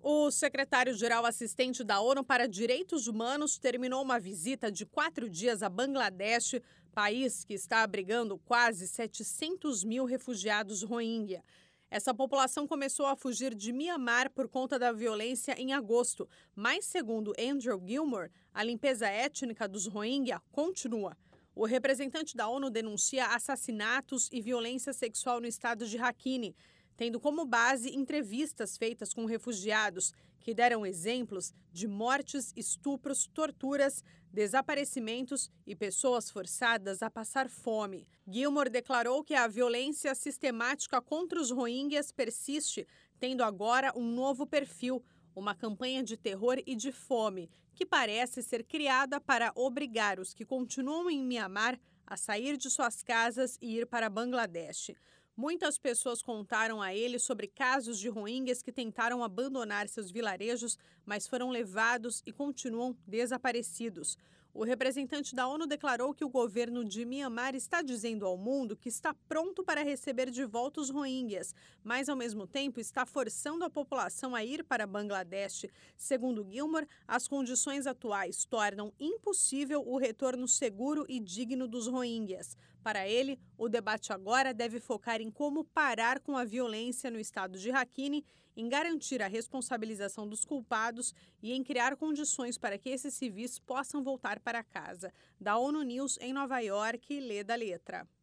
O secretário-geral assistente da ONU para Direitos Humanos terminou uma visita de 4 dias a Bangladesh, país que está abrigando quase 700 mil refugiados Rohingya. Essa população começou a fugir de Mianmar por conta da violência em agosto, mas, segundo Andrew Gilmore, a limpeza étnica dos Rohingya continua. O representante da ONU denuncia assassinatos e violência sexual no estado de Rakhine, tendo como base entrevistas feitas com refugiados que deram exemplos de mortes, estupros, torturas, desaparecimentos e pessoas forçadas a passar fome. Gilmore declarou que a violência sistemática contra os Rohingyas persiste, tendo agora um novo perfil, uma campanha de terror e de fome, que parece ser criada para obrigar os que continuam em Mianmar a sair de suas casas e ir para Bangladesh. Muitas pessoas contaram a ele sobre casos de Rohingyas que tentaram abandonar seus vilarejos, mas foram levados e continuam desaparecidos. O representante da ONU declarou que o governo de Mianmar está dizendo ao mundo que está pronto para receber de volta os Rohingyas, mas, ao mesmo tempo, está forçando a população a ir para Bangladesh. Segundo Gilmore, as condições atuais tornam impossível o retorno seguro e digno dos Rohingyas. Para ele, o debate agora deve focar em como parar com a violência no estado de Rakhine, em garantir a responsabilização dos culpados e em criar condições para que esses civis possam voltar para casa. Da ONU News em Nova York, Leda Letra.